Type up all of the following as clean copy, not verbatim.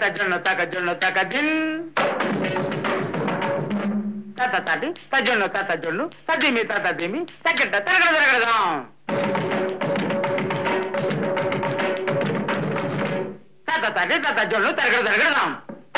తకజున్ను తాత తాటి తజున్ను తదిమి తదిమి తగ్గట తరగడదాం తాత తాటి తజున్ను తరగడదాం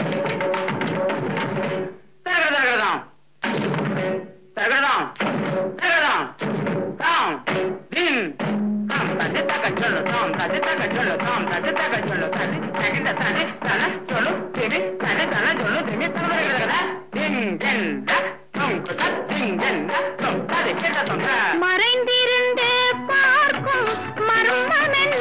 மறைந்திருந்து பார்க்கும் மர்மம் என்ன?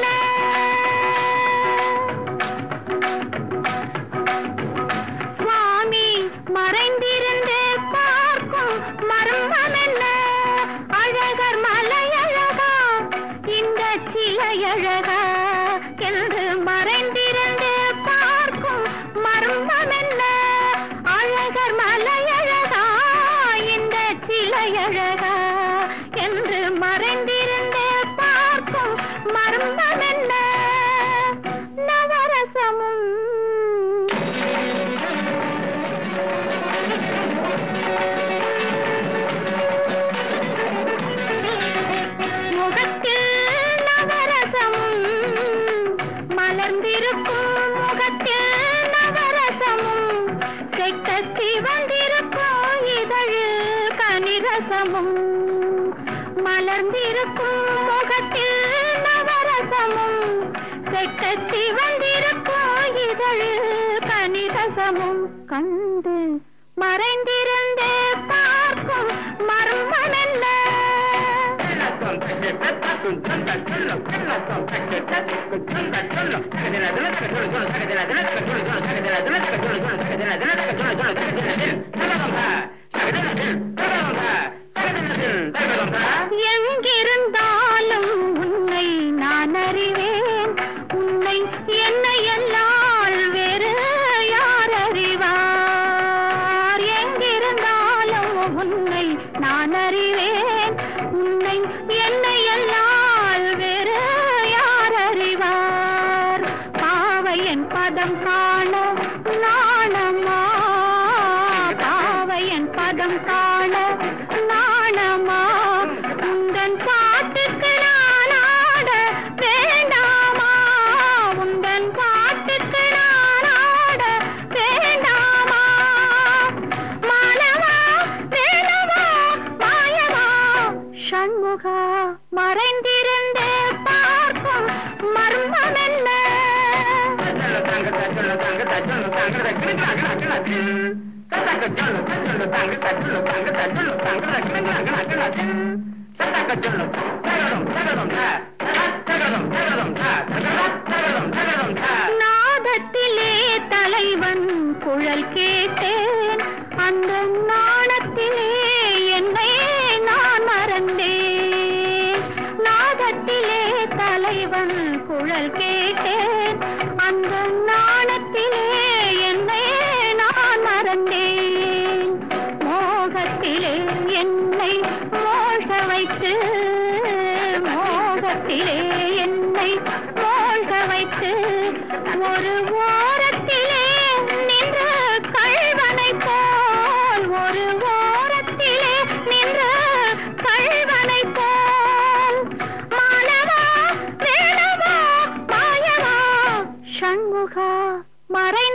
சுவாமி மறைந்திருந்து பார்க்கும் மர்மம் என்ன? அழகர் மலையழகா இந்த சிலையழகா என்று மறைந்திருந்து பார்க்கும் மர்மம் என்ன? அழகர் மலையழகா இந்த சிலையழகா என்று மறைந்திருந்து பார்க்கும் மர்மம் என்ன? நவரசமும் முகத்தில் நவரசமும் மலர்ந்திருக்கும் முகத்தில் நவரசமும் செக்கத்தி வந்திருக்கும் இதழில் கனிரசமும் மலர்ந்திருக்கும் முகத்தில் நவரசமும் செக்கத்தி வந்திருக்கும் இதழில் கனிரசமும் கண்டு மறைந்திருந்து பார்க்கும் மர்மம் என்ன? எங்கிருந்தாலும் உன்னை நான் அறிவேன், உன்னை என்னை எல்லால் வேறு யார் அறிவார்? எங்கிருந்தாலும் உன்னை நான் அறிவேன், உன்னை என்னை எல்லால் வேறு யார் அறிவார்? பாவையன் பதம் காண நாணமா, பாவையன் பதம் காண நாணமா, உந்தன் பாட்டுக்கு நான் ஆட வேண்டாமா, உந்தன் பாட்டுக்கு நான் ஆட வேண்டாமா? மானவா வேணவா மாயவா சண்முகா மறைந்திருந்து பார்க்கும் மர்மம் என்ன? நாதத்திலே தலைவன் குழல் கேட்டேன், அந்த நாணத்திலே என்னை நான் மறந்தேன். நாதத்திலே தலைவன் குழல் கேட்டேன், அந்த நாணத்திலே என்னை நான் மறந்தேன். மோகத்திலே என்னை மோக வைத்து, மோகத்திலே என்னை மோக வைத்து ஒரு ஓரத்திலே நின்று கள்வனை போல், ஒரு ஓரத்திலே நின்று கள்வனை போல். மானவா வேணவா மாயவா சண்முகா மறை